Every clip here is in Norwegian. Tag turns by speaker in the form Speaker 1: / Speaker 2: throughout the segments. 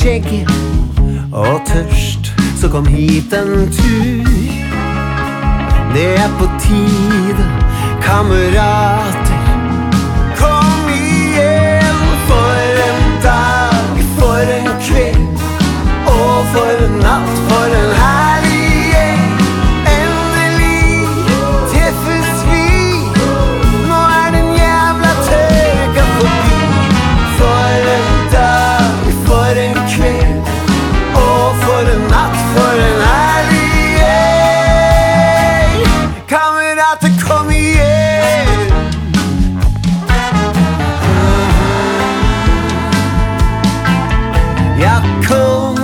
Speaker 1: skjegget og tørst, så kom hit en tur. Det på tide, kamerater. Kom igjen, for en dag, for en kveld, og for en natt, for en herlig gjeng. Endelig treffes vi, nå den jævla tørka forbi. For en dag, for en kveld, og for en natt, for en herlig gjeng. Kamerater, kom igjen. Ja, kom,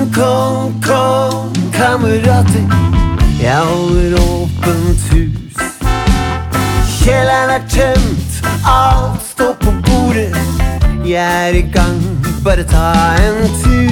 Speaker 1: kamerater. Jeg holder åpent hus. Kjelleren tømt, alt står på bordet. Jeg i gang, bare ta en tur.